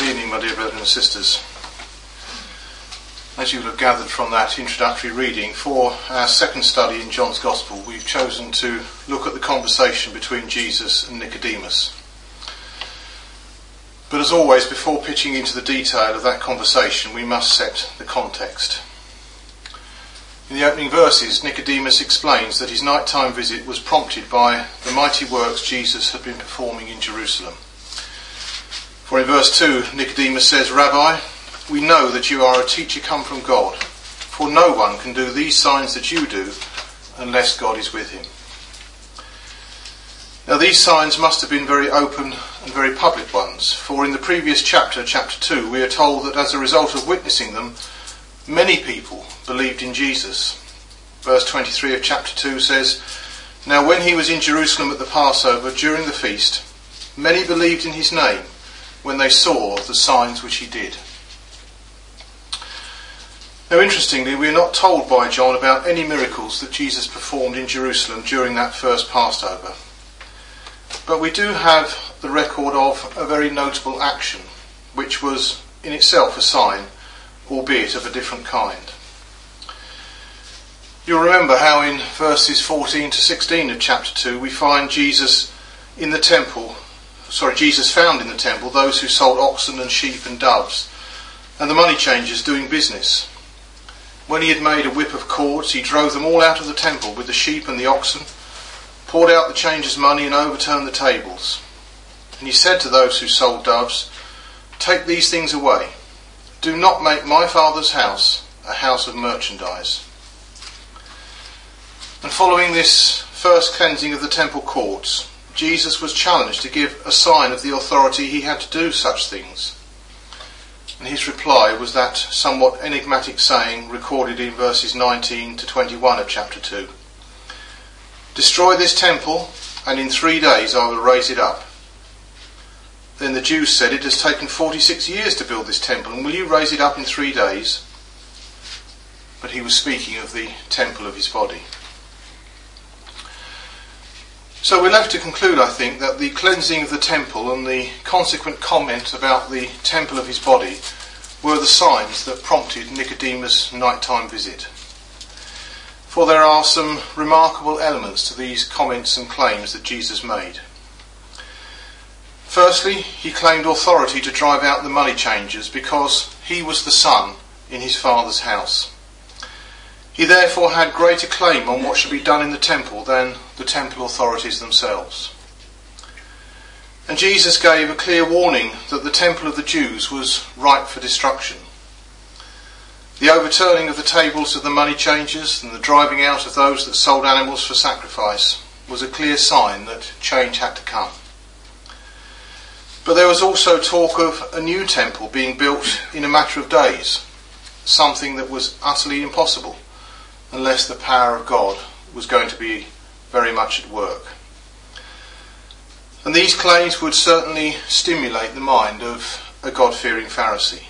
Good evening, my dear brothers and sisters. As you will have gathered from that introductory reading, for our second study in John's Gospel, we've chosen to look at the conversation between Jesus and Nicodemus. But as always, before pitching into the detail of that conversation, we must set the context. In the opening verses, Nicodemus explains that his nighttime visit was prompted by the mighty works Jesus had been performing in Jerusalem. For in verse 2, Nicodemus says, "Rabbi, we know that you are a teacher come from God, for no one can do these signs that you do unless God is with him." Now these signs must have been very open and very public ones, for in the previous chapter 2, we are told that as a result of witnessing them, many people believed in Jesus. Verse 23 of chapter 2 says, "Now when he was in Jerusalem at the Passover during the feast, many believed in his name when they saw the signs which he did." Now interestingly, we are not told by John about any miracles that Jesus performed in Jerusalem during that first Passover. But we do have the record of a very notable action, which was in itself a sign, albeit of a different kind. You'll remember how in verses 14 to 16 of chapter 2 we find Jesus found in the temple those who sold oxen and sheep and doves, and the money changers doing business. When he had made a whip of cords, he drove them all out of the temple with the sheep and the oxen, poured out the changers' money and overturned the tables. And he said to those who sold doves, "Take these things away. Do not make my Father's house a house of merchandise." And following this first cleansing of the temple courts, Jesus was challenged to give a sign of the authority he had to do such things. And his reply was that somewhat enigmatic saying recorded in verses 19 to 21 of chapter 2. "Destroy this temple, and in 3 days I will raise it up." Then the Jews said, "It has taken 46 years to build this temple, and will you raise it up in 3 days?" But he was speaking of the temple of his body. So we're left to conclude, I think, that the cleansing of the temple and the consequent comment about the temple of his body were the signs that prompted Nicodemus' nighttime visit. For there are some remarkable elements to these comments and claims that Jesus made. Firstly, he claimed authority to drive out the money changers because he was the son in his father's house. He therefore had greater claim on what should be done in the temple than the temple authorities themselves. And Jesus gave a clear warning that the temple of the Jews was ripe for destruction. The overturning of the tables of the money changers and the driving out of those that sold animals for sacrifice was a clear sign that change had to come. But there was also talk of a new temple being built in a matter of days, something that was utterly impossible unless the power of God was going to be very much at work. And these claims would certainly stimulate the mind of a God-fearing Pharisee.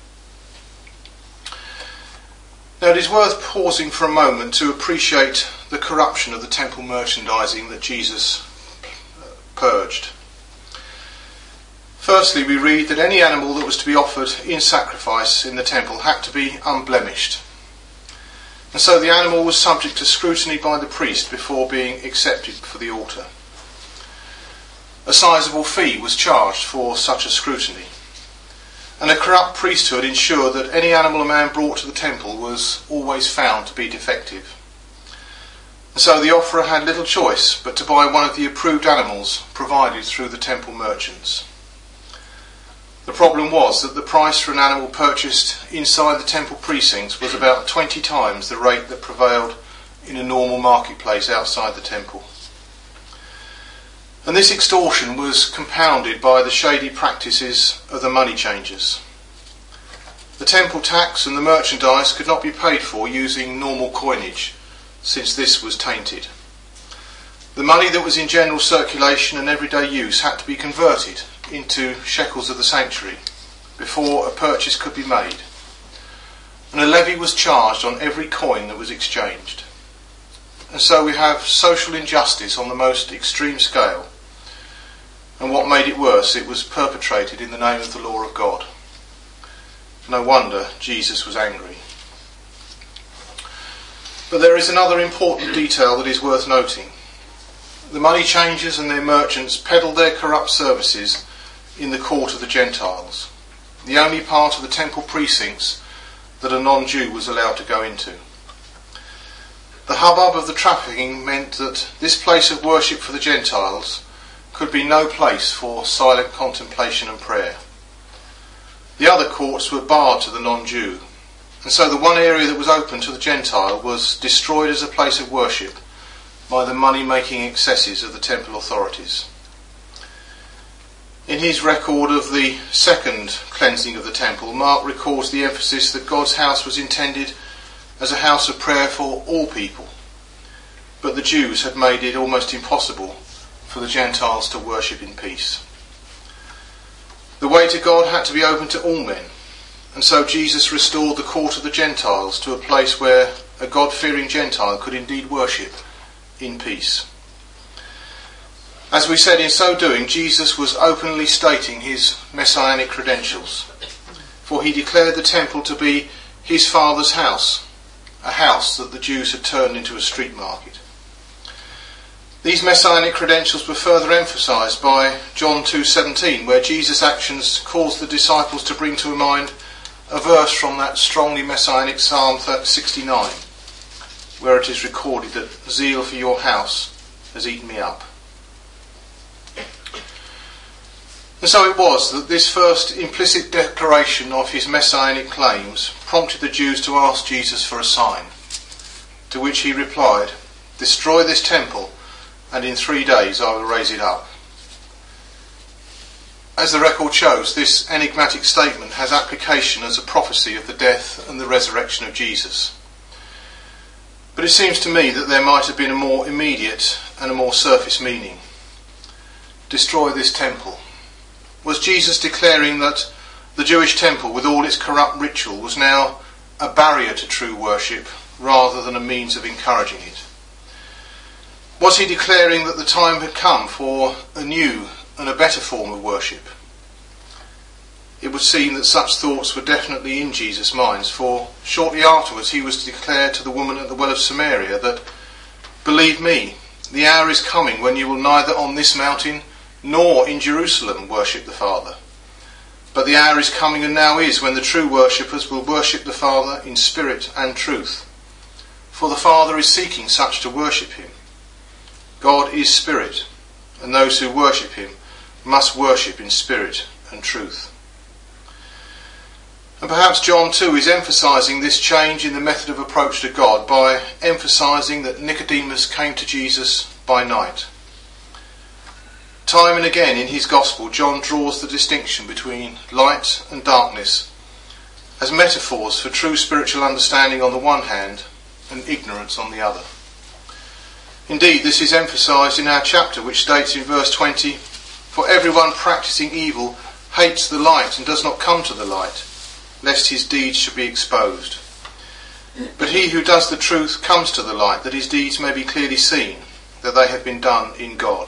Now it is worth pausing for a moment to appreciate the corruption of the temple merchandising that Jesus purged. Firstly, we read that any animal that was to be offered in sacrifice in the temple had to be unblemished. And so the animal was subject to scrutiny by the priest before being accepted for the altar. A sizable fee was charged for such a scrutiny. And a corrupt priesthood ensured that any animal a man brought to the temple was always found to be defective. And so the offerer had little choice but to buy one of the approved animals provided through the temple merchants. The problem was that the price for an animal purchased inside the temple precincts was about 20 times the rate that prevailed in a normal marketplace outside the temple. And this extortion was compounded by the shady practices of the money changers. The temple tax and the merchandise could not be paid for using normal coinage, since this was tainted. The money that was in general circulation and everyday use had to be converted into shekels of the sanctuary before a purchase could be made, and a levy was charged on every coin that was exchanged. And so we have social injustice on the most extreme scale, And what made it worse, it was perpetrated in the name of the law of God. No wonder Jesus was angry. But there is another important detail that is worth noting. The money changers and their merchants peddled their corrupt services in the court of the Gentiles, the only part of the temple precincts that a non-Jew was allowed to go into. The hubbub of the trafficking meant that this place of worship for the Gentiles could be no place for silent contemplation and prayer. The other courts were barred to the non-Jew, and so the one area that was open to the Gentile was destroyed as a place of worship by the money-making excesses of the temple authorities. In his record of the second cleansing of the temple, Mark records the emphasis that God's house was intended as a house of prayer for all people, but the Jews had made it almost impossible for the Gentiles to worship in peace. The way to God had to be open to all men, and so Jesus restored the court of the Gentiles to a place where a God-fearing Gentile could indeed worship in peace. As we said, in so doing, Jesus was openly stating his messianic credentials, for he declared the temple to be his Father's house, a house that the Jews had turned into a street market. These messianic credentials were further emphasised by John 2:17, where Jesus' actions caused the disciples to bring to mind a verse from that strongly messianic Psalm 69, where it is recorded that zeal for your house has eaten me up. And so it was that this first implicit declaration of his messianic claims prompted the Jews to ask Jesus for a sign, to which he replied, "Destroy this temple, and in 3 days I will raise it up." As the record shows, this enigmatic statement has application as a prophecy of the death and the resurrection of Jesus. But it seems to me that there might have been a more immediate and a more surface meaning. Destroy this temple. Was Jesus declaring that the Jewish temple, with all its corrupt ritual, was now a barrier to true worship rather than a means of encouraging it? Was he declaring that the time had come for a new and a better form of worship? It would seem that such thoughts were definitely in Jesus' minds, for shortly afterwards he was to declare to the woman at the well of Samaria that, "Believe me, the hour is coming when you will neither on this mountain nor in Jerusalem worship the Father. But the hour is coming, and now is, when the true worshippers will worship the Father in spirit and truth. For the Father is seeking such to worship him. God is spirit, and those who worship him must worship in spirit and truth." And perhaps John too is emphasising this change in the method of approach to God by emphasising that Nicodemus came to Jesus by night. Time and again in his Gospel, John draws the distinction between light and darkness as metaphors for true spiritual understanding on the one hand and ignorance on the other. Indeed, this is emphasised in our chapter, which states in verse 20, "For everyone practising evil hates the light and does not come to the light, lest his deeds should be exposed. But he who does the truth comes to the light, that his deeds may be clearly seen, that they have been done in God."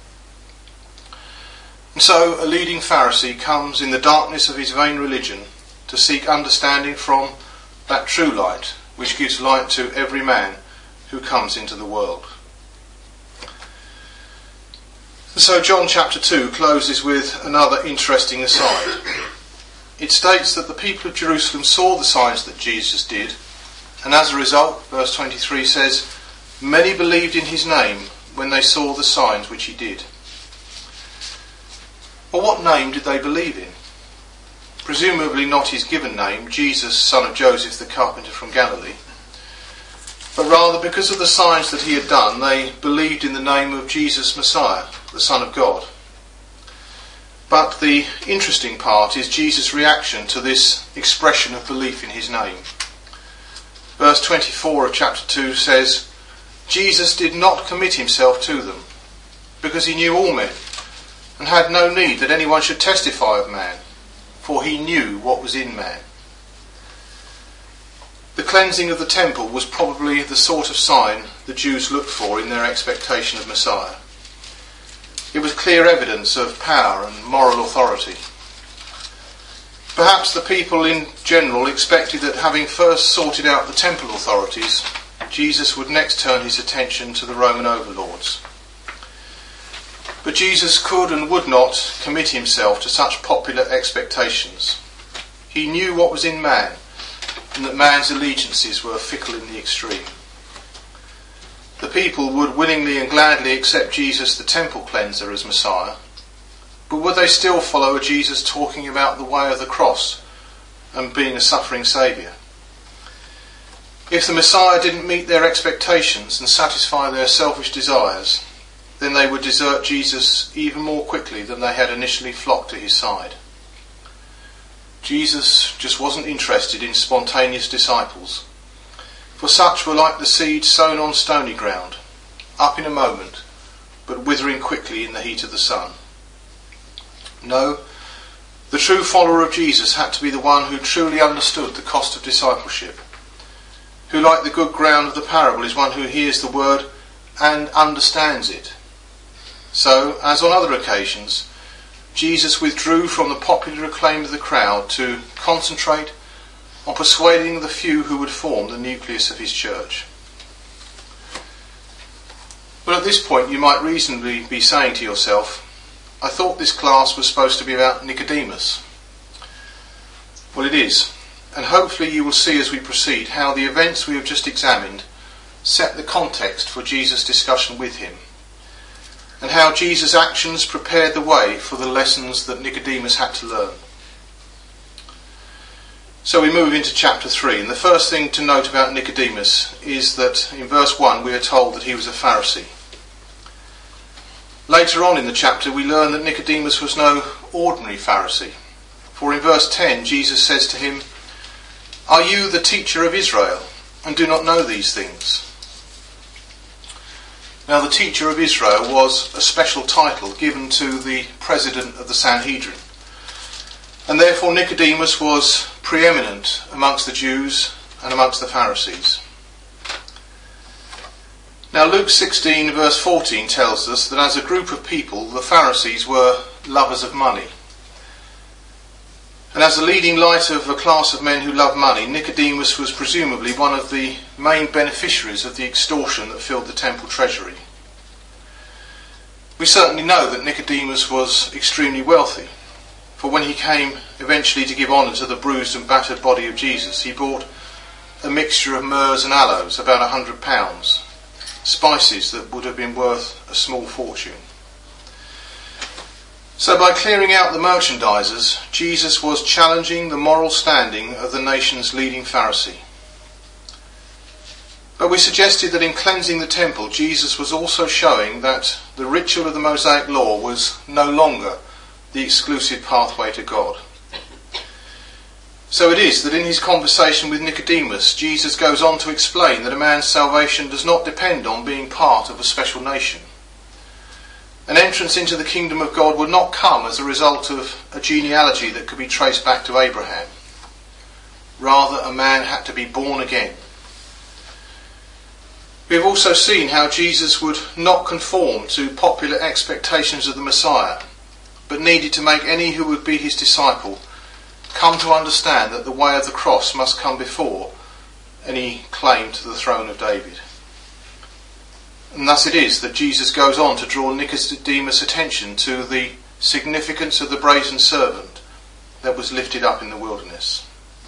And so a leading Pharisee comes in the darkness of his vain religion to seek understanding from that true light which gives light to every man who comes into the world. And so John chapter 2 closes with another interesting aside. It states that the people of Jerusalem saw the signs that Jesus did, and as a result, verse 23 says, "Many believed in his name when they saw the signs which he did." Well, what name did they believe in? Presumably not his given name, Jesus, son of Joseph the carpenter from Galilee, but rather because of the signs that he had done, they believed in the name of Jesus Messiah, the Son of God. But the interesting part is Jesus' reaction to this expression of belief in his name. Verse 24 of chapter 2 says, "Jesus did not commit himself to them, because he knew all men, and had no need that anyone should testify of man, for he knew what was in man." The cleansing of the temple was probably the sort of sign the Jews looked for in their expectation of Messiah. It was clear evidence of power and moral authority. Perhaps the people in general expected that, having first sorted out the temple authorities, Jesus would next turn his attention to the Roman overlords. But Jesus could and would not commit himself to such popular expectations. He knew what was in man, and that man's allegiances were fickle in the extreme. The people would willingly and gladly accept Jesus the temple cleanser as Messiah, but would they still follow a Jesus talking about the way of the cross and being a suffering saviour? If the Messiah didn't meet their expectations and satisfy their selfish desires, then they would desert Jesus even more quickly than they had initially flocked to his side. Jesus just wasn't interested in spontaneous disciples, for such were like the seed sown on stony ground, up in a moment, but withering quickly in the heat of the sun. No, the true follower of Jesus had to be the one who truly understood the cost of discipleship, who, like the good ground of the parable, is one who hears the word and understands it. So, as on other occasions, Jesus withdrew from the popular acclaim of the crowd to concentrate on persuading the few who would form the nucleus of his church. But at this point you might reasonably be saying to yourself, I thought this class was supposed to be about Nicodemus. Well, it is, and hopefully you will see as we proceed how the events we have just examined set the context for Jesus' discussion with him, and how Jesus' actions prepared the way for the lessons that Nicodemus had to learn. So we move into chapter 3, and the first thing to note about Nicodemus is that in verse 1 we are told that he was a Pharisee. Later on in the chapter we learn that Nicodemus was no ordinary Pharisee, for in verse 10 Jesus says to him, "Are you the teacher of Israel, and do not know these things?" Now, the teacher of Israel was a special title given to the president of the Sanhedrin, and therefore Nicodemus was preeminent amongst the Jews and amongst the Pharisees. Now, Luke 16 verse 14 tells us that as a group of people, the Pharisees were lovers of money. And as the leading light of a class of men who love money, Nicodemus was presumably one of the main beneficiaries of the extortion that filled the temple treasury. We certainly know that Nicodemus was extremely wealthy, for when he came eventually to give honour to the bruised and battered body of Jesus, he bought a mixture of myrrhs and aloes, about £100, spices that would have been worth a small fortune. So by clearing out the merchandisers, Jesus was challenging the moral standing of the nation's leading Pharisee. But we suggested that in cleansing the temple, Jesus was also showing that the ritual of the Mosaic law was no longer the exclusive pathway to God. So it is that in his conversation with Nicodemus, Jesus goes on to explain that a man's salvation does not depend on being part of a special nation. An entrance into the kingdom of God would not come as a result of a genealogy that could be traced back to Abraham. Rather, a man had to be born again. We have also seen how Jesus would not conform to popular expectations of the Messiah, but needed to make any who would be his disciple come to understand that the way of the cross must come before any claim to the throne of David. And thus it is that Jesus goes on to draw Nicodemus' attention to the significance of the brazen serpent that was lifted up in the wilderness.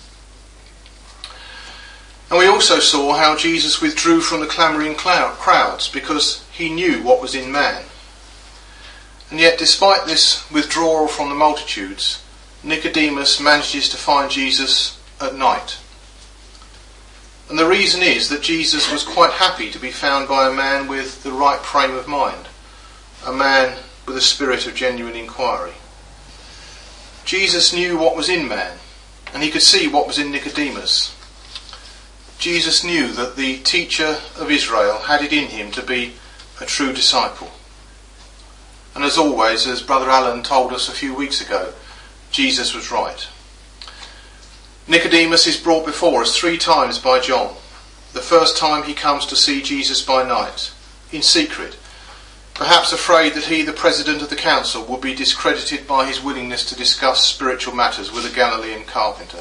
And we also saw how Jesus withdrew from the clamouring crowds because he knew what was in man. And yet, despite this withdrawal from the multitudes, Nicodemus manages to find Jesus at night. And the reason is that Jesus was quite happy to be found by a man with the right frame of mind, a man with a spirit of genuine inquiry. Jesus knew what was in man, and he could see what was in Nicodemus. Jesus knew that the teacher of Israel had it in him to be a true disciple. And as always, as Brother Alan told us a few weeks ago, Jesus was right. Nicodemus is brought before us 3 times by John. The first time he comes to see Jesus by night, in secret, perhaps afraid that he, the president of the council, would be discredited by his willingness to discuss spiritual matters with a Galilean carpenter.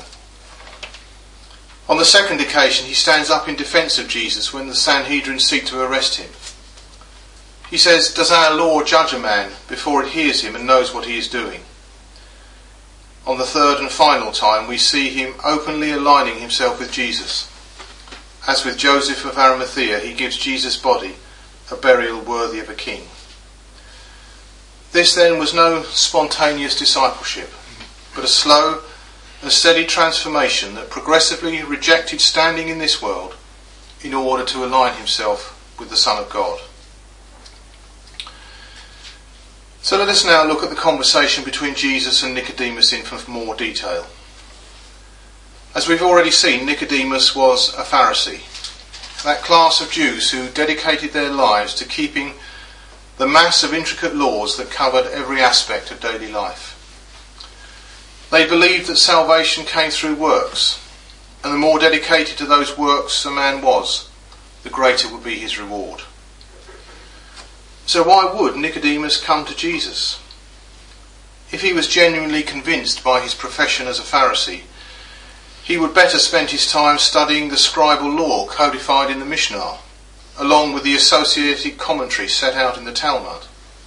On the second occasion, he stands up in defence of Jesus when the Sanhedrin seek to arrest him. He says, "Does our law judge a man before it hears him and knows what he is doing?" On the third and final time, we see him openly aligning himself with Jesus. As with Joseph of Arimathea, he gives Jesus' body a burial worthy of a king. This then was no spontaneous discipleship, but a slow and steady transformation that progressively rejected standing in this world in order to align himself with the Son of God. So let us now look at the conversation between Jesus and Nicodemus in more detail. As we've already seen, Nicodemus was a Pharisee, that class of Jews who dedicated their lives to keeping the mass of intricate laws that covered every aspect of daily life. They believed that salvation came through works, and the more dedicated to those works a man was, the greater would be his reward. So why would Nicodemus come to Jesus? If he was genuinely convinced by his profession as a Pharisee, he would better spend his time studying the scribal law codified in the Mishnah, along with the associated commentary set out in the Talmud.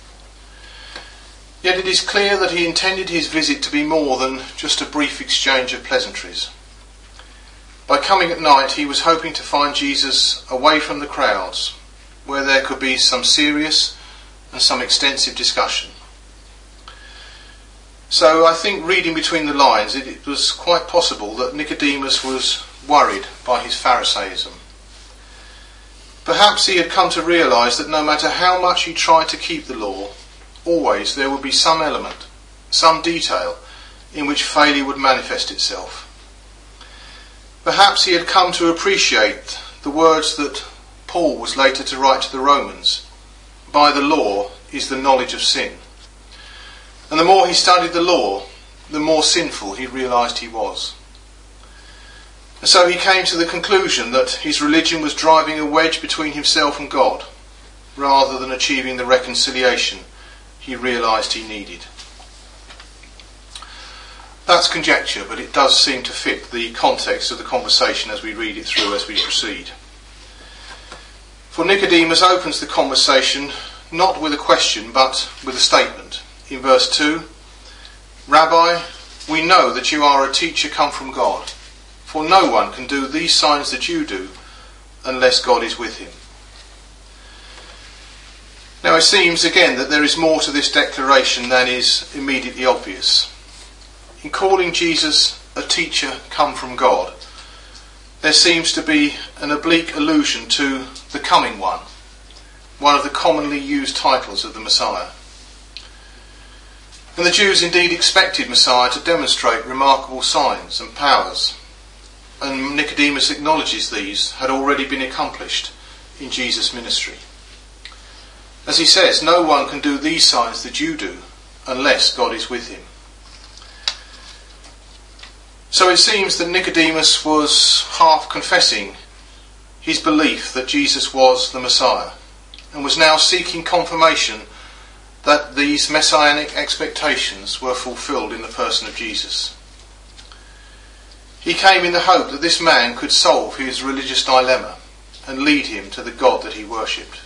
Yet it is clear that he intended his visit to be more than just a brief exchange of pleasantries. By coming at night, he was hoping to find Jesus away from the crowds, where there could be some serious and some extensive discussion. So I think, reading between the lines, it was quite possible that Nicodemus was worried by his Pharisaism. Perhaps he had come to realise that no matter how much he tried to keep the law, always there would be some element, some detail, in which failure would manifest itself. Perhaps he had come to appreciate the words that Paul was later to write to the Romans: "By the law is the knowledge of sin." And the more he studied the law, the more sinful he realised he was. And so he came to the conclusion that his religion was driving a wedge between himself and God, rather than achieving the reconciliation he realised he needed. That's conjecture, but it does seem to fit the context of the conversation as we read it through as we proceed. For Nicodemus opens the conversation not with a question but with a statement. In verse 2, "Rabbi, we know that you are a teacher come from God, for no one can do these signs that you do unless God is with him." Now it seems again that there is more to this declaration than is immediately obvious. In calling Jesus a teacher come from God, there seems to be an oblique allusion to the coming one of the commonly used titles of the Messiah. And the Jews indeed expected Messiah to demonstrate remarkable signs and powers, and Nicodemus acknowledges these had already been accomplished in Jesus' ministry. As he says, no one can do these signs that you do unless God is with him. So it seems that Nicodemus was half confessing his belief that Jesus was the Messiah, and was now seeking confirmation that these messianic expectations were fulfilled in the person of Jesus. He came in the hope that this man could solve his religious dilemma and lead him to the God that he worshipped.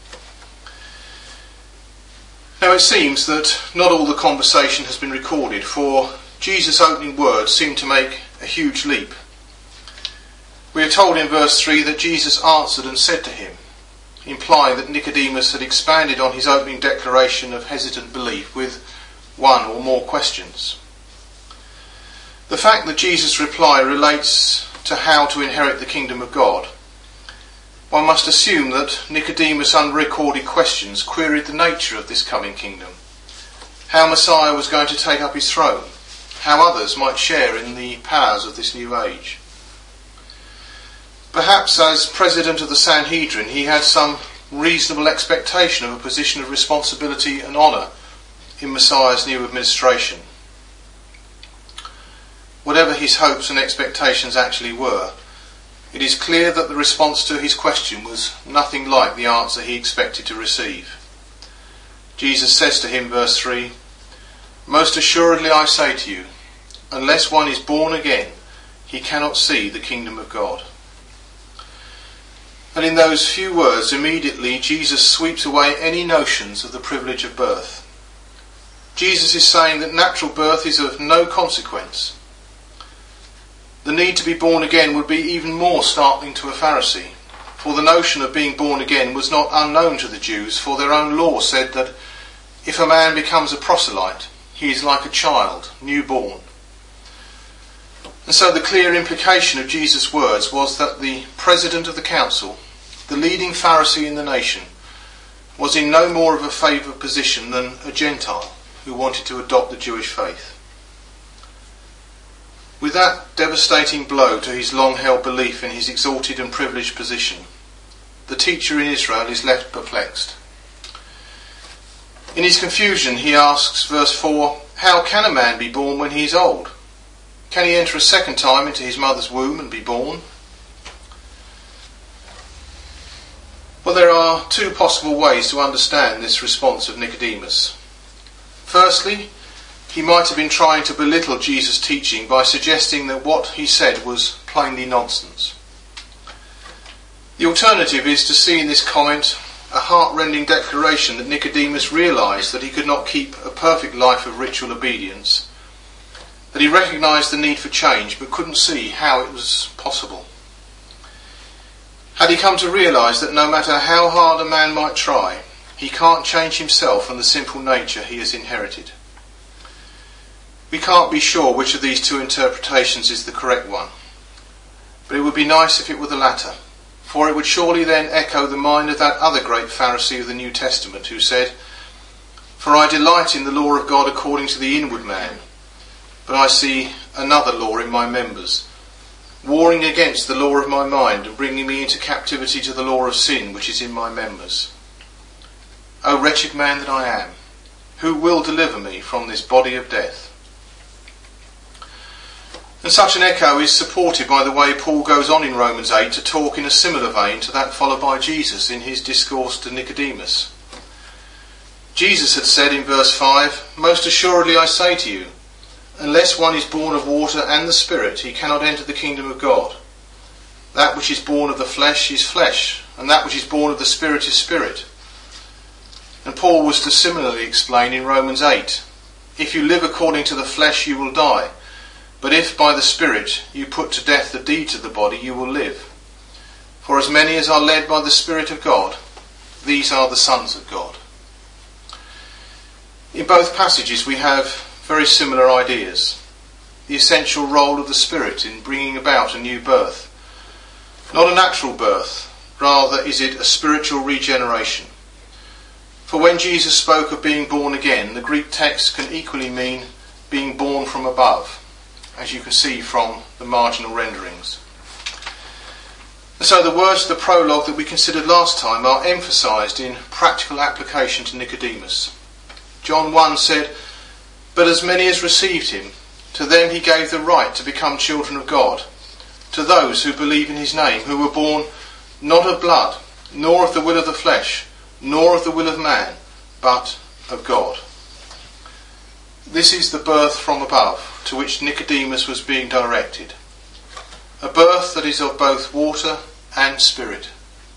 Now it seems that not all the conversation has been recorded, for Jesus' opening words seem to make a huge leap. We are told in verse 3 that Jesus answered and said to him, implying that Nicodemus had expanded on his opening declaration of hesitant belief with one or more questions. The fact that Jesus' reply relates to how to inherit the kingdom of God, one must assume that Nicodemus' unrecorded questions queried the nature of this coming kingdom, how Messiah was going to take up his throne, how others might share in the powers of this new age. Perhaps as president of the Sanhedrin he had some reasonable expectation of a position of responsibility and honour in Messiah's new administration. Whatever his hopes and expectations actually were, it is clear that the response to his question was nothing like the answer he expected to receive. Jesus says to him, verse 3, "Most assuredly I say to you, unless one is born again, he cannot see the kingdom of God." And in those few words, immediately Jesus sweeps away any notions of the privilege of birth. Jesus is saying that natural birth is of no consequence. The need to be born again would be even more startling to a Pharisee, for the notion of being born again was not unknown to the Jews, for their own law said that if a man becomes a proselyte, he is like a child, newborn. And so the clear implication of Jesus' words was that the president of the council, the leading Pharisee in the nation, was in no more of a favoured position than a Gentile who wanted to adopt the Jewish faith. With that devastating blow to his long-held belief in his exalted and privileged position, the teacher in Israel is left perplexed. In his confusion, he asks, verse 4, "How can a man be born when he is old? Can he enter a second time into his mother's womb and be born?" Well, there are two possible ways to understand this response of Nicodemus. Firstly, he might have been trying to belittle Jesus' teaching by suggesting that what he said was plainly nonsense. The alternative is to see in this comment a heart-rending declaration that Nicodemus realised that he could not keep a perfect life of ritual obedience, that he recognised the need for change but couldn't see how it was possible. Had he come to realise that no matter how hard a man might try, he can't change himself and the sinful nature he has inherited? We can't be sure which of these two interpretations is the correct one, but it would be nice if it were the latter, for it would surely then echo the mind of that other great Pharisee of the New Testament who said, "For I delight in the law of God according to the inward man, but I see another law in my members, warring against the law of my mind and bringing me into captivity to the law of sin which is in my members. O wretched man that I am, who will deliver me from this body of death?" And such an echo is supported by the way Paul goes on in Romans 8 to talk in a similar vein to that followed by Jesus in his discourse to Nicodemus. Jesus had said in verse 5, "Most assuredly I say to you, unless one is born of water and the Spirit, he cannot enter the kingdom of God. That which is born of the flesh is flesh, and that which is born of the Spirit is spirit." And Paul was to similarly explain in Romans 8, "If you live according to the flesh, you will die. But if by the Spirit you put to death the deeds of the body, you will live. For as many as are led by the Spirit of God, these are the sons of God." In both passages we have very similar ideas. The essential role of the Spirit in bringing about a new birth. Not a natural birth, rather is it a spiritual regeneration. For when Jesus spoke of being born again, the Greek text can equally mean being born from above, as you can see from the marginal renderings. And so the words of the prologue that we considered last time are emphasised in practical application to Nicodemus. John 1 said, "But as many as received him, to them he gave the right to become children of God, to those who believe in his name, who were born not of blood, nor of the will of the flesh, nor of the will of man, but of God." This is the birth from above to which Nicodemus was being directed. A birth that is of both water and spirit.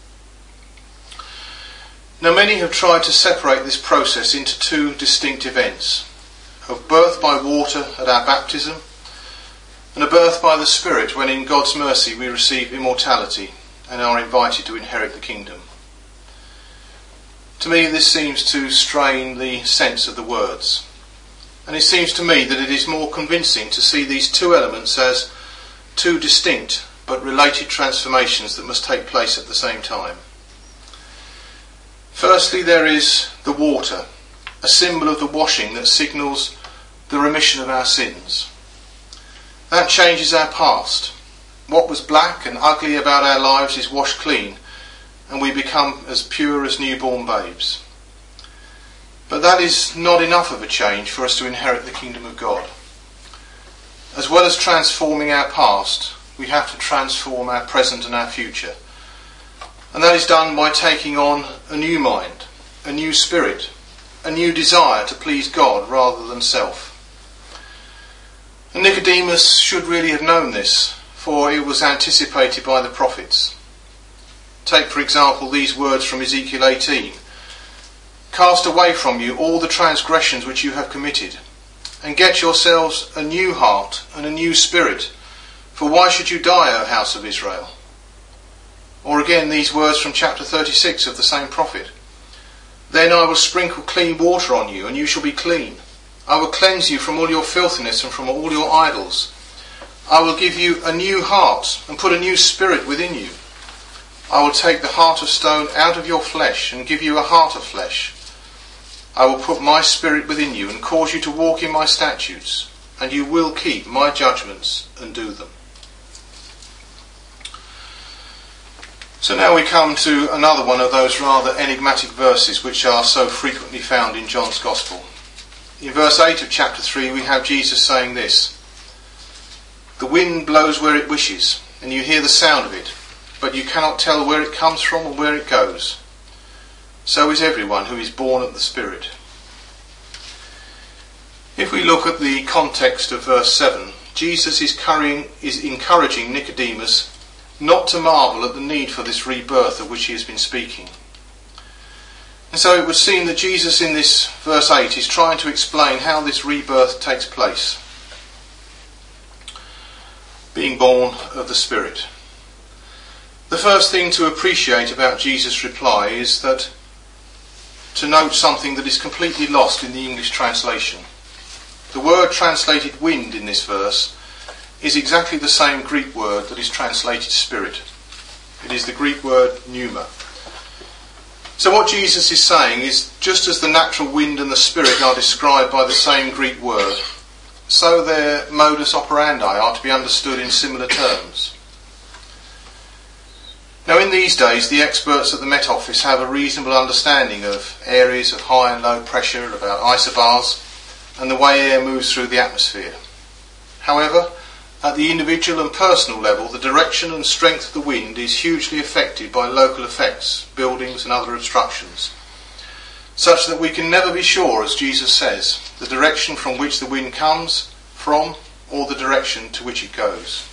Now many have tried to separate this process into two distinct events. Of birth by water at our baptism, and a birth by the Spirit when in God's mercy we receive immortality and are invited to inherit the kingdom. To me this seems to strain the sense of the words. And it seems to me that it is more convincing to see these two elements as two distinct but related transformations that must take place at the same time. Firstly, there is the water, a symbol of the washing that signals the remission of our sins. That changes our past. What was black and ugly about our lives is washed clean, and we become as pure as newborn babes. But that is not enough of a change for us to inherit the kingdom of God. As well as transforming our past, we have to transform our present and our future. And that is done by taking on a new mind, a new spirit, a new desire to please God rather than self. And Nicodemus should really have known this, for it was anticipated by the prophets. Take, for example, these words from Ezekiel 18. Cast away from you all the transgressions which you have committed, and get yourselves a new heart and a new spirit. For why should you die, O house of Israel? Or again these words from chapter 36 of the same prophet. Then I will sprinkle clean water on you, and you shall be clean. I will cleanse you from all your filthiness and from all your idols. I will give you a new heart and put a new spirit within you. I will take the heart of stone out of your flesh and give you a heart of flesh. I will put my spirit within you and cause you to walk in my statutes, and you will keep my judgments and do them. So now we come to another one of those rather enigmatic verses which are so frequently found in John's Gospel. In verse 8 of chapter 3 we have Jesus saying this: The wind blows where it wishes, and you hear the sound of it, but you cannot tell where it comes from or where it goes. So is everyone who is born of the Spirit. If we look at the context of verse 7, Jesus is encouraging Nicodemus not to marvel at the need for this rebirth of which he has been speaking. And so it would seem that Jesus in this verse 8 is trying to explain how this rebirth takes place. Being born of the Spirit. The first thing to appreciate about Jesus' reply is that to note something that is completely lost in the English translation. The word translated wind in this verse is exactly the same Greek word that is translated spirit. It is the Greek word pneuma. So what Jesus is saying is, just as the natural wind and the spirit are described by the same Greek word, so their modus operandi are to be understood in similar terms. Now in these days the experts at the Met Office have a reasonable understanding of areas of high and low pressure, about isobars, and the way air moves through the atmosphere. However, at the individual and personal level, the direction and strength of the wind is hugely affected by local effects, buildings and other obstructions, such that we can never be sure, as Jesus says, the direction from which the wind comes from or the direction to which it goes.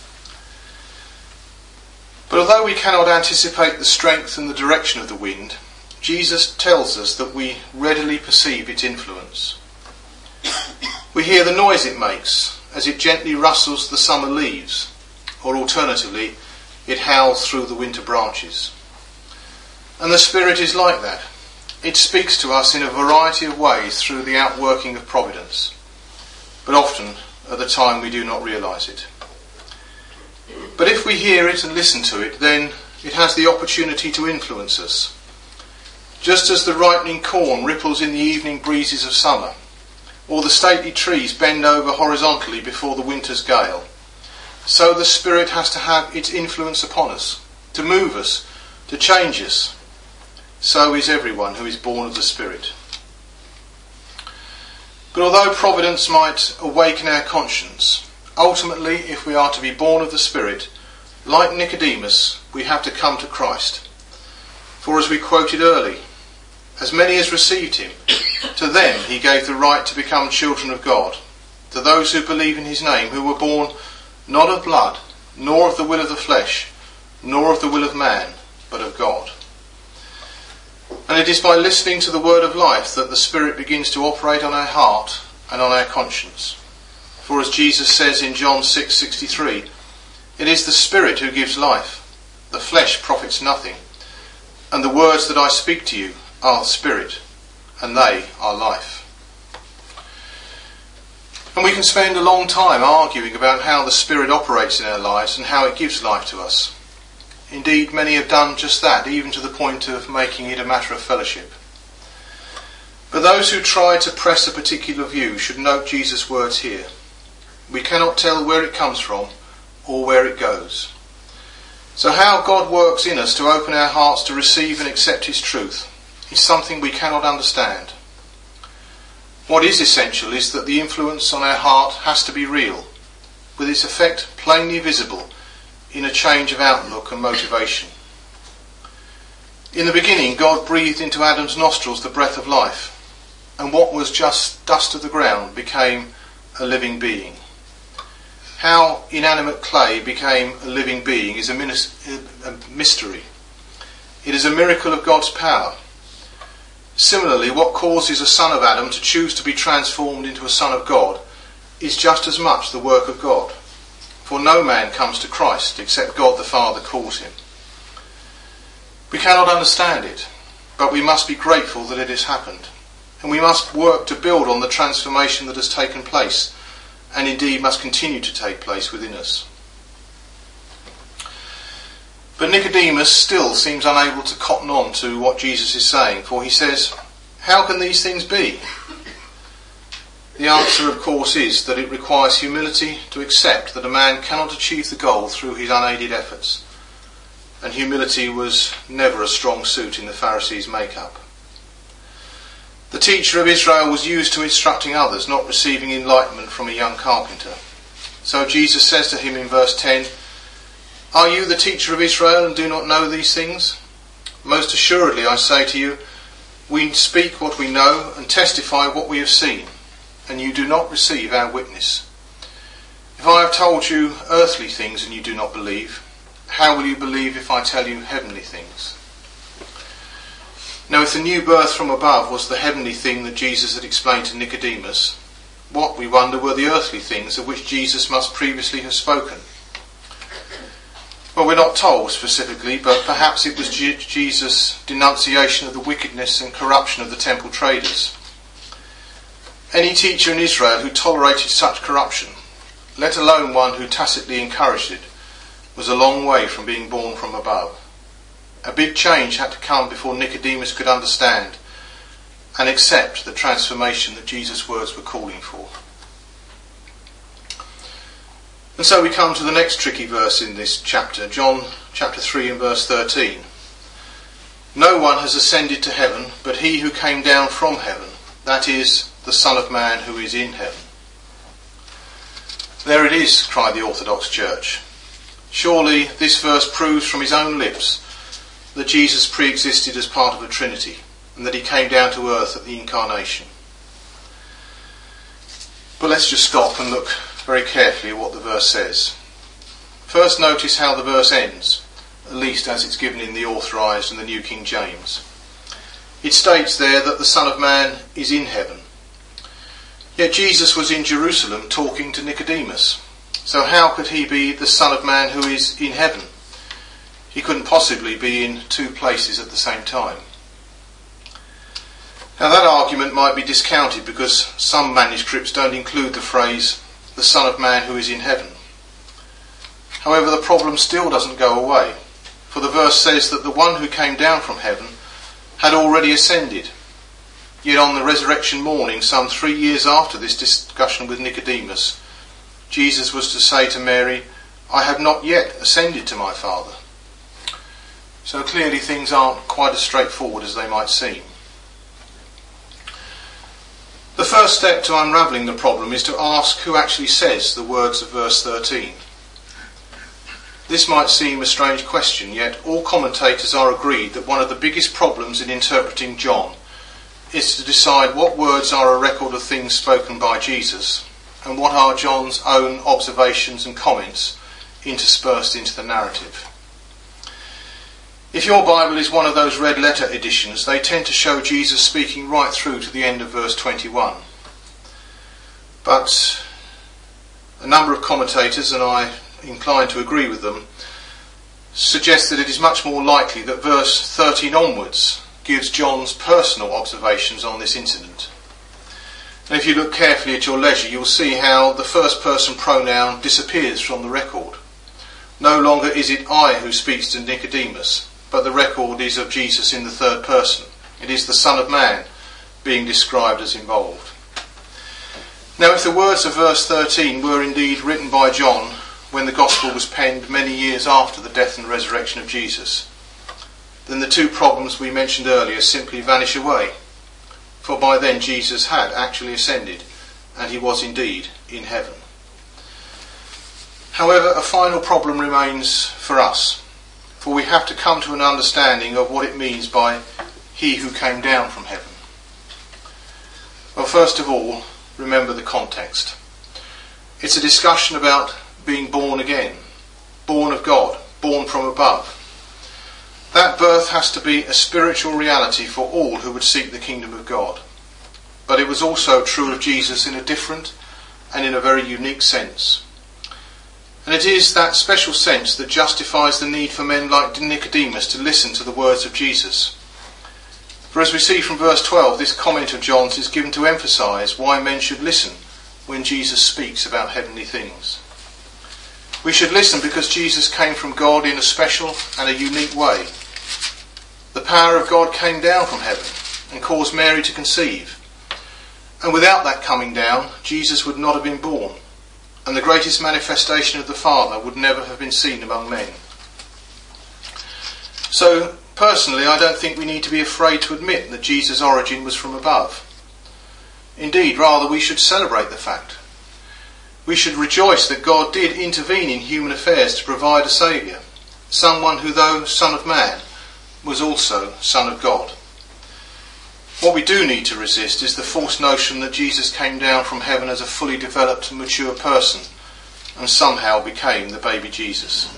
But although we cannot anticipate the strength and the direction of the wind, Jesus tells us that we readily perceive its influence. We hear the noise it makes as it gently rustles the summer leaves, or alternatively, it howls through the winter branches. And the Spirit is like that. It speaks to us in a variety of ways through the outworking of providence, but often at the time we do not realise it. But if we hear it and listen to it, then it has the opportunity to influence us. Just as the ripening corn ripples in the evening breezes of summer, or the stately trees bend over horizontally before the winter's gale, so the Spirit has to have its influence upon us, to move us, to change us. So is everyone who is born of the Spirit. But although providence might awaken our conscience, ultimately, if we are to be born of the Spirit, like Nicodemus, we have to come to Christ. For as we quoted early, as many as received him, to them he gave the right to become children of God, to those who believe in his name, who were born not of blood, nor of the will of the flesh, nor of the will of man, but of God. And it is by listening to the word of life that the Spirit begins to operate on our heart and on our conscience. For as Jesus says in John 6:63, it is the Spirit who gives life, the flesh profits nothing, and the words that I speak to you are spirit, and they are life. And we can spend a long time arguing about how the Spirit operates in our lives and how it gives life to us. Indeed, many have done just that, even to the point of making it a matter of fellowship. But those who try to press a particular view should note Jesus' words here. We cannot tell where it comes from or where it goes. So how God works in us to open our hearts to receive and accept his truth is something we cannot understand. What is essential is that the influence on our heart has to be real, with its effect plainly visible in a change of outlook and motivation. In the beginning, God breathed into Adam's nostrils the breath of life, and what was just dust of the ground became a living being. How inanimate clay became a living being is a mystery. It is a miracle of God's power. Similarly, what causes a son of Adam to choose to be transformed into a son of God is just as much the work of God. For no man comes to Christ except God the Father calls him. We cannot understand it, but we must be grateful that it has happened. And we must work to build on the transformation that has taken place, and indeed must continue to take place within us. But Nicodemus still seems unable to cotton on to what Jesus is saying, for he says, "How can these things be?" The answer, of course, is that it requires humility to accept that a man cannot achieve the goal through his unaided efforts, and humility was never a strong suit in the Pharisees' make-up. The teacher of Israel was used to instructing others, not receiving enlightenment from a young carpenter. So Jesus says to him in verse 10, "Are you the teacher of Israel and do not know these things? Most assuredly I say to you, we speak what we know and testify what we have seen, and you do not receive our witness. If I have told you earthly things and you do not believe, how will you believe if I tell you heavenly things?" Now, if the new birth from above was the heavenly thing that Jesus had explained to Nicodemus, what, we wonder, were the earthly things of which Jesus must previously have spoken? Well, we're not told specifically, but perhaps it was Jesus' denunciation of the wickedness and corruption of the temple traders. Any teacher in Israel who tolerated such corruption, let alone one who tacitly encouraged it, was a long way from being born from above. A big change had to come before Nicodemus could understand and accept the transformation that Jesus' words were calling for. And so we come to the next tricky verse in this chapter, John chapter 3 and verse 13. "No one has ascended to heaven but he who came down from heaven, that is, the Son of Man who is in heaven." There it is, cried the Orthodox Church. Surely this verse proves from his own lips that Jesus pre-existed as part of a Trinity and that he came down to earth at the Incarnation. But let's just stop and look very carefully at what the verse says. First, notice how the verse ends, at least as it's given in the Authorised and the New King James. It states there that the Son of Man is in heaven. Yet Jesus was in Jerusalem talking to Nicodemus. So how could he be the Son of Man who is in heaven? He couldn't possibly be in two places at the same time. Now that argument might be discounted because some manuscripts don't include the phrase, "the Son of Man who is in heaven." However, the problem still doesn't go away, for the verse says that the one who came down from heaven had already ascended. Yet on the resurrection morning, some 3 years after this discussion with Nicodemus, Jesus was to say to Mary, "I have not yet ascended to my Father." So clearly things aren't quite as straightforward as they might seem. The first step to unravelling the problem is to ask who actually says the words of verse 13. This might seem a strange question, yet all commentators are agreed that one of the biggest problems in interpreting John is to decide what words are a record of things spoken by Jesus and what are John's own observations and comments interspersed into the narrative. If your Bible is one of those red letter editions, they tend to show Jesus speaking right through to the end of verse 21. But a number of commentators, and I incline to agree with them, suggest that it is much more likely that verse 13 onwards gives John's personal observations on this incident. And if you look carefully at your leisure, you'll see how the first person pronoun disappears from the record. No longer is it I who speaks to Nicodemus, but the record is of Jesus in the third person. It is the Son of Man being described as involved. Now, if the words of verse 13 were indeed written by John when the Gospel was penned many years after the death and resurrection of Jesus, then the two problems we mentioned earlier simply vanish away. For by then Jesus had actually ascended, and he was indeed in heaven. However, a final problem remains for us, for we have to come to an understanding of what it means by he who came down from heaven. Well, first of all, remember the context. It's a discussion about being born again, born of God, born from above. That birth has to be a spiritual reality for all who would seek the kingdom of God. But it was also true of Jesus in a different and in a very unique sense. And it is that special sense that justifies the need for men like Nicodemus to listen to the words of Jesus. For as we see from verse 12, this comment of John's is given to emphasise why men should listen when Jesus speaks about heavenly things. We should listen because Jesus came from God in a special and a unique way. The power of God came down from heaven and caused Mary to conceive. And without that coming down, Jesus would not have been born, and the greatest manifestation of the Father would never have been seen among men. So, personally, I don't think we need to be afraid to admit that Jesus' origin was from above. Indeed, rather, we should celebrate the fact. We should rejoice that God did intervene in human affairs to provide a Saviour, someone who, though Son of Man, was also Son of God. What we do need to resist is the false notion that Jesus came down from heaven as a fully developed and mature person and somehow became the baby Jesus.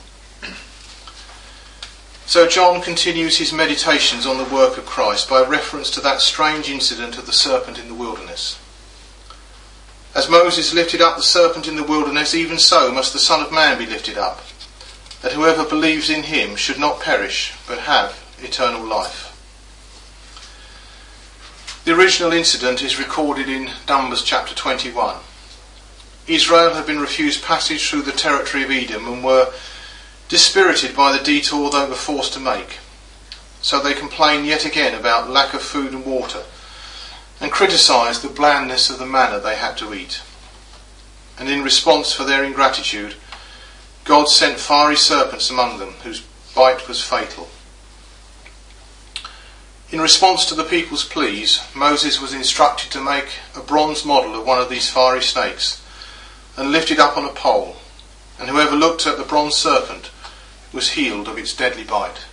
So John continues his meditations on the work of Christ by reference to that strange incident of the serpent in the wilderness. As Moses lifted up the serpent in the wilderness, even so must the Son of Man be lifted up, that whoever believes in him should not perish but have eternal life. The original incident is recorded in Numbers chapter 21. Israel had been refused passage through the territory of Edom and were dispirited by the detour they were forced to make. So they complained yet again about lack of food and water and criticised the blandness of the manna they had to eat. And in response for their ingratitude, God sent fiery serpents among them whose bite was fatal. In response to the people's pleas, Moses was instructed to make a bronze model of one of these fiery snakes and lift it up on a pole, and whoever looked at the bronze serpent was healed of its deadly bite.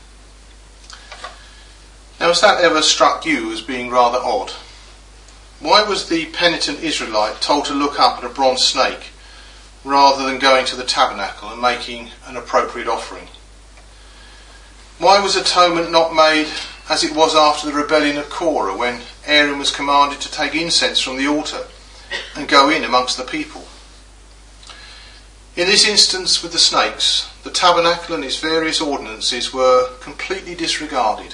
Now, has that ever struck you as being rather odd? Why was the penitent Israelite told to look up at a bronze snake rather than going to the tabernacle and making an appropriate offering? Why was atonement not made as it was after the rebellion of Korah, when Aaron was commanded to take incense from the altar and go in amongst the people? In this instance with the snakes, the tabernacle and its various ordinances were completely disregarded.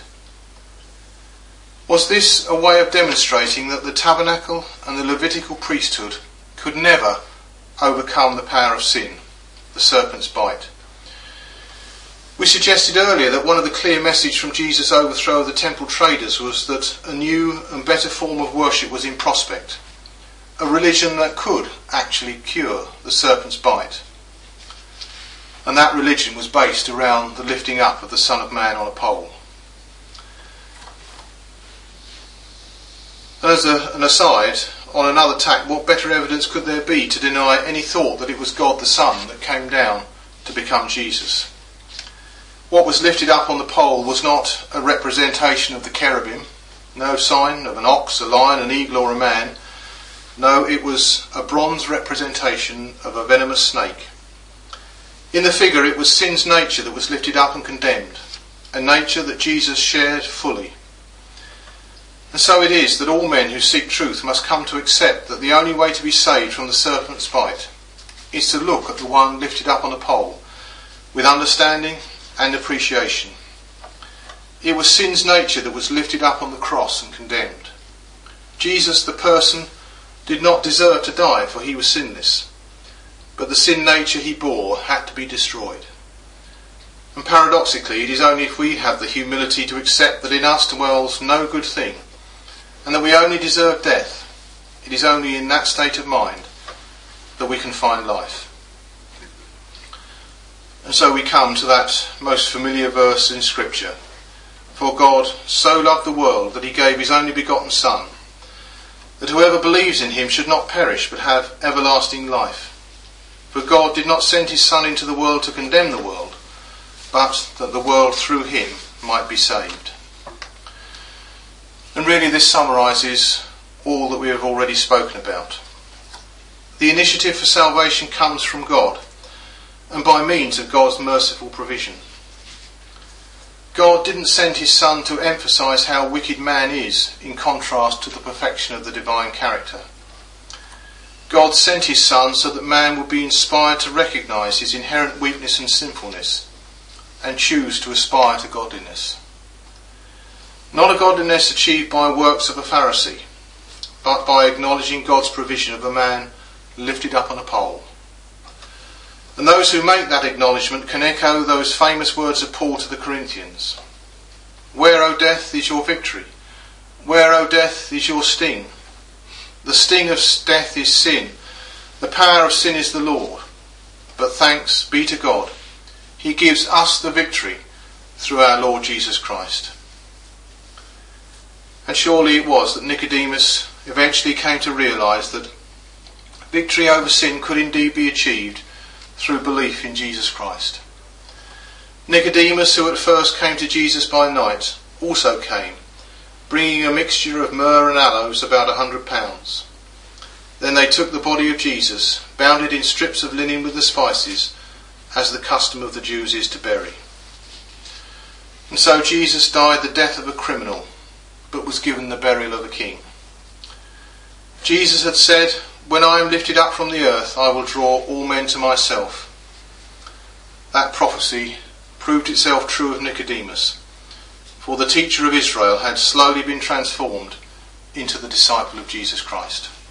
Was this a way of demonstrating that the tabernacle and the Levitical priesthood could never overcome the power of sin, the serpent's bite? We suggested earlier that one of the clear messages from Jesus' overthrow of the temple traders was that a new and better form of worship was in prospect, a religion that could actually cure the serpent's bite. And that religion was based around the lifting up of the Son of Man on a pole. As an aside, on another tack, what better evidence could there be to deny any thought that it was God the Son that came down to become Jesus? What was lifted up on the pole was not a representation of the cherubim, no sign of an ox, a lion, an eagle or a man. No, it was a bronze representation of a venomous snake. In the figure it was sin's nature that was lifted up and condemned, a nature that Jesus shared fully. And so it is that all men who seek truth must come to accept that the only way to be saved from the serpent's bite is to look at the one lifted up on a pole with understanding and appreciation. It was sin's nature that was lifted up on the cross and condemned. Jesus, the person, did not deserve to die, for he was sinless, but the sin nature he bore had to be destroyed. And paradoxically, it is only if we have the humility to accept that in us dwells no good thing, and that we only deserve death, it is only in that state of mind that we can find life. And so we come to that most familiar verse in Scripture. For God so loved the world that he gave his only begotten Son, that whoever believes in him should not perish but have everlasting life. For God did not send his Son into the world to condemn the world, but that the world through him might be saved. And really this summarises all that we have already spoken about. The initiative for salvation comes from God, and by means of God's merciful provision. God didn't send his Son to emphasise how wicked man is in contrast to the perfection of the divine character. God sent his Son so that man would be inspired to recognise his inherent weakness and sinfulness and choose to aspire to godliness. Not a godliness achieved by works of a Pharisee, but by acknowledging God's provision of a man lifted up on a pole. And those who make that acknowledgement can echo those famous words of Paul to the Corinthians. Where, O death, is your victory? Where, O death, is your sting? The sting of death is sin. The power of sin is the Lord. But thanks be to God, he gives us the victory through our Lord Jesus Christ. And surely it was that Nicodemus eventually came to realise that victory over sin could indeed be achieved through belief in Jesus Christ. Nicodemus, who at first came to Jesus by night, also came, bringing a mixture of myrrh and aloes, about 100 pounds. Then they took the body of Jesus, bound it in strips of linen with the spices, as the custom of the Jews is to bury. And so Jesus died the death of a criminal, but was given the burial of a king. Jesus had said, "When I am lifted up from the earth, I will draw all men to myself." That prophecy proved itself true of Nicodemus, for the teacher of Israel had slowly been transformed into the disciple of Jesus Christ.